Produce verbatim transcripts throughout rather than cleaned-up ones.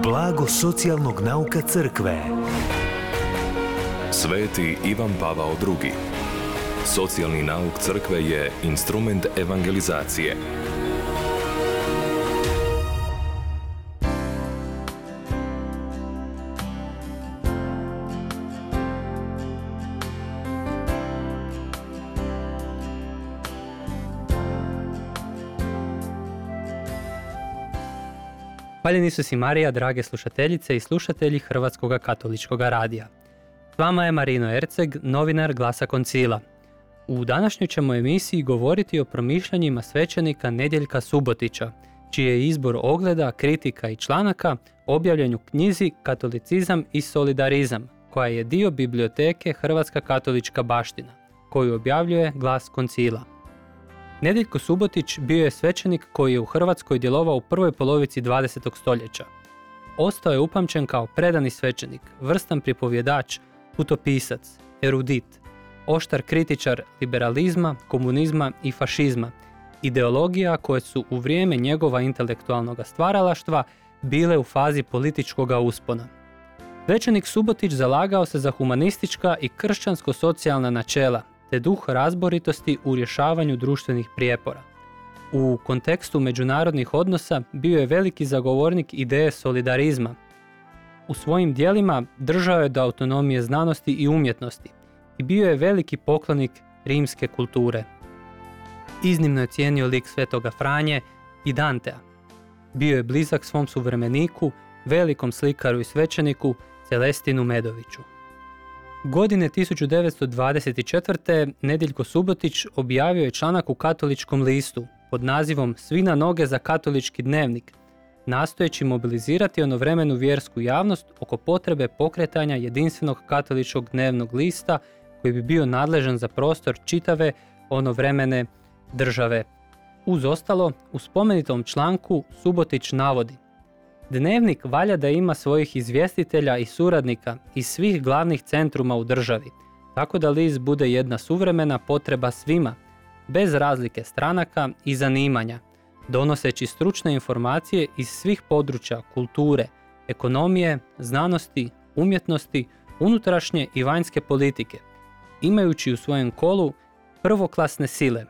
Blago socijalnog nauka crkve. Sveti Ivan Pavao drugi. Socijalni nauk crkve je instrument evangelizacije. Hvaljen Isus i Marija, drage slušateljice i slušatelji Hrvatskog katoličkog radija. S vama je Marino Erceg, novinar Glasa Koncila. U današnjoj ćemo emisiji govoriti o promišljanjima svećenika Nedjeljka Subotića, čiji je izbor ogleda, kritika i članaka objavljen u knjizi Katolicizam i solidarizam, koja je dio biblioteke Hrvatska katolička baština, koju objavljuje Glas Koncila. Nedjeljko Subotić bio je svećenik koji je u Hrvatskoj djelovao u prvoj polovici dvadesetog stoljeća. Ostao je upamćen kao predani svećenik, vrstan pripovjedač, putopisac, erudit, oštar kritičar liberalizma, komunizma i fašizma, ideologija koje su u vrijeme njegova intelektualnog stvaralaštva bile u fazi političkog uspona. Svećenik Subotić zalagao se za humanistička i kršćansko-socijalna načela, te duh razboritosti u rješavanju društvenih prijepora. U kontekstu međunarodnih odnosa bio je veliki zagovornik ideje solidarizma. U svojim djelima držao je do autonomije znanosti i umjetnosti i bio je veliki poklonik rimske kulture. Iznimno je cijenio lik Svetoga Franje i Dantea. Bio je blizak svom suvremeniku, velikom slikaru i svećeniku Celestinu Medoviću. Godine tisuću devetsto dvadeset četvrte. Nedjeljko Subotić objavio je članak u Katoličkom listu pod nazivom Svi na noge za katolički dnevnik, nastojeći mobilizirati onovremenu vjersku javnost oko potrebe pokretanja jedinstvenog katoličkog dnevnog lista koji bi bio nadležan za prostor čitave onovremene države. Uz ostalo, u spomenitom članku Subotić navodi: Dnevnik valja da ima svojih izvjestitelja i suradnika iz svih glavnih centruma u državi, tako da list bude jedna suvremena potreba svima, bez razlike stranaka i zanimanja, donoseći stručne informacije iz svih područja kulture, ekonomije, znanosti, umjetnosti, unutrašnje i vanjske politike, imajući u svojem kolu prvoklasne sile.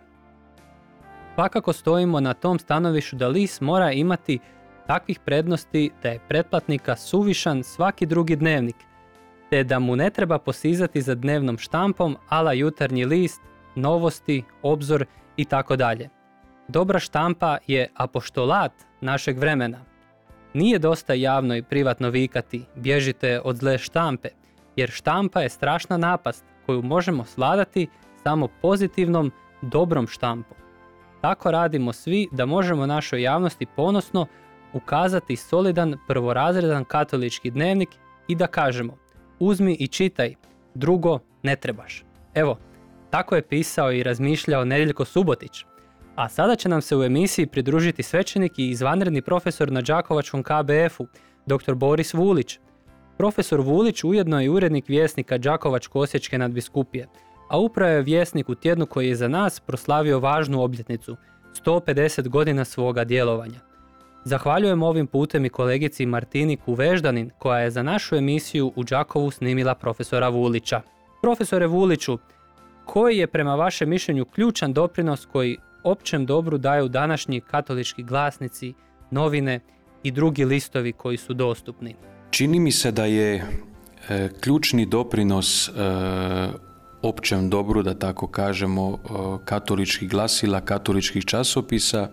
Svakako stojimo na tom stanovištu da list mora imati takvih prednosti da je pretplatnika suvišan svaki drugi dnevnik, te da mu ne treba posizati za dnevnom štampom ala Jutarnji list, Novosti, Obzor i tako dalje. Dobra štampa je apoštolat našeg vremena. Nije dosta javno i privatno vikati bježite od zle štampe, jer štampa je strašna napast koju možemo svladati samo pozitivnom, dobrom štampom. Tako radimo svi da možemo našoj javnosti ponosno ukazati solidan, prvorazredan katolički dnevnik i da kažemo: uzmi i čitaj, drugo ne trebaš. Evo, tako je pisao i razmišljao Nedjeljko Subotić. A sada će nam se u emisiji pridružiti svećenik i izvanredni profesor na Đakovačkom K B F-u, dr. Boris Vulić. Profesor Vulić ujedno je urednik vjesnika Đakovačko-osječke nadbiskupije, a upravo je vjesnik u tjednu koji je za nas proslavio važnu obljetnicu, sto pedeset godina svoga djelovanja. Zahvaljujem ovim putem i kolegici Martini Kuveždanin koja je za našu emisiju u Đakovu snimila profesora Vulića. Profesore Vuliću, koji je prema vašem mišljenju ključan doprinos koji općem dobru daju današnji katolički glasnici, novine i drugi listovi koji su dostupni? Čini mi se da je e, ključni doprinos e, općem dobru, da tako kažemo, e, katoličkih glasila, katoličkih časopisa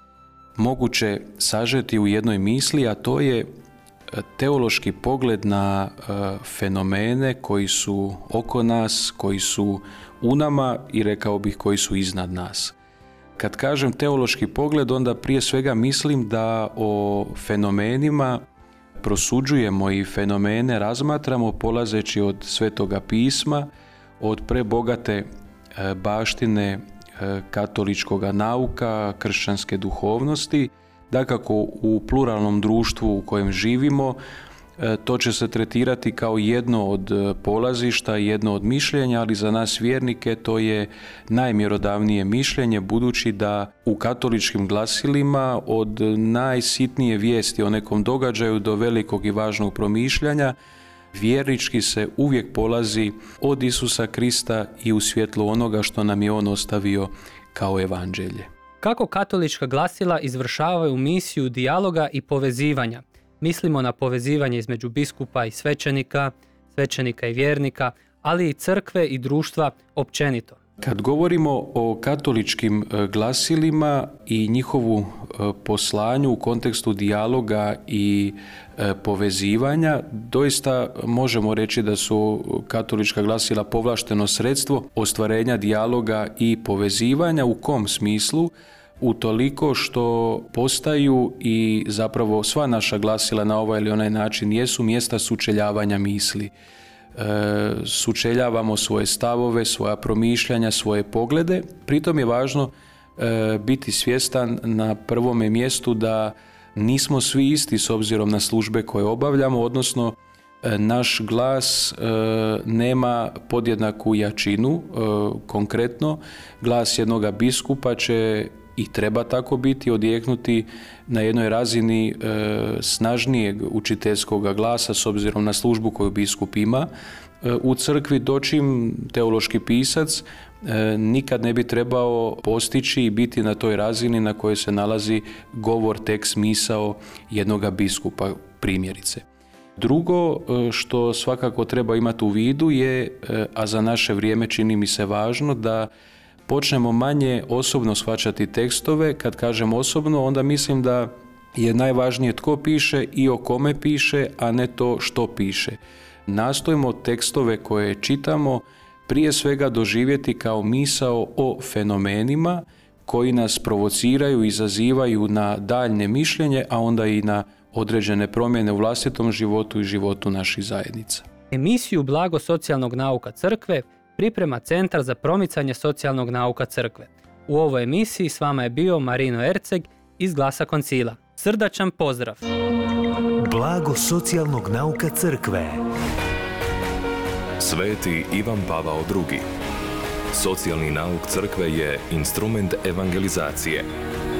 moguće sažeti u jednoj misli, a to je teološki pogled na e, fenomene koji su oko nas, koji su u nama i rekao bih koji su iznad nas. Kad kažem teološki pogled, onda prije svega mislim da o fenomenima prosuđujemo i fenomene razmatramo polazeći od Svetoga pisma, od prebogate e, baštine katoličkog nauka, kršćanske duhovnosti. Dakako, u pluralnom društvu u kojem živimo to će se tretirati kao jedno od polazišta, jedno od mišljenja, ali za nas vjernike to je najmjerodavnije mišljenje, budući da u katoličkim glasilima od najsitnije vijesti o nekom događaju do velikog i važnog promišljanja vjernički se uvijek polazi od Isusa Krista i u svjetlu onoga što nam je on ostavio kao evanđelje. Kako katolička glasila izvršavaju misiju dijaloga i povezivanja? Mislimo na povezivanje između biskupa i svećenika, svećenika i vjernika, ali i crkve i društva općenito. Kad govorimo o katoličkim glasilima i njihovu poslanju u kontekstu dijaloga i povezivanja, doista možemo reći da su katolička glasila povlašteno sredstvo ostvarenja dijaloga i povezivanja. U kom smislu? Utoliko što postaju i zapravo sva naša glasila na ovaj ili onaj način jesu mjesta sučeljavanja misli. E, sučeljavamo svoje stavove, svoja promišljanja, svoje poglede. Pritom je važno e, biti svjestan na prvome mjestu da nismo svi isti s obzirom na službe koje obavljamo, odnosno e, naš glas e, nema podjednaku jačinu. E, konkretno, glas jednoga biskupa će i treba tako biti, odjeknuti na jednoj razini e, snažnijeg učiteljskog glasa s obzirom na službu koju biskup ima e, u crkvi, dočim teološki pisac e, nikad ne bi trebao postići i biti na toj razini na kojoj se nalazi govor, tekst, misao jednoga biskupa, primjerice. Drugo što svakako treba imati u vidu je, e, a za naše vrijeme čini mi se važno, da počnemo manje osobno shvaćati tekstove. Kad kažem osobno, onda mislim da je najvažnije tko piše i o kome piše, a ne to što piše. Nastojimo tekstove koje čitamo prije svega doživjeti kao misao o fenomenima koji nas provociraju, izazivaju na daljnje mišljenje, a onda i na određene promjene u vlastitom životu i životu naših zajednica. Emisiju Blago socijalnog nauka crkve priprema Centar za promicanje socijalnog nauka crkve. U ovoj emisiji s vama je bio Marino Erceg iz Glasa Koncila. Srdačan pozdrav! Blago socijalnog nauka crkve. Sveti Ivan Pavao drugi. Socijalni nauk crkve je instrument evangelizacije.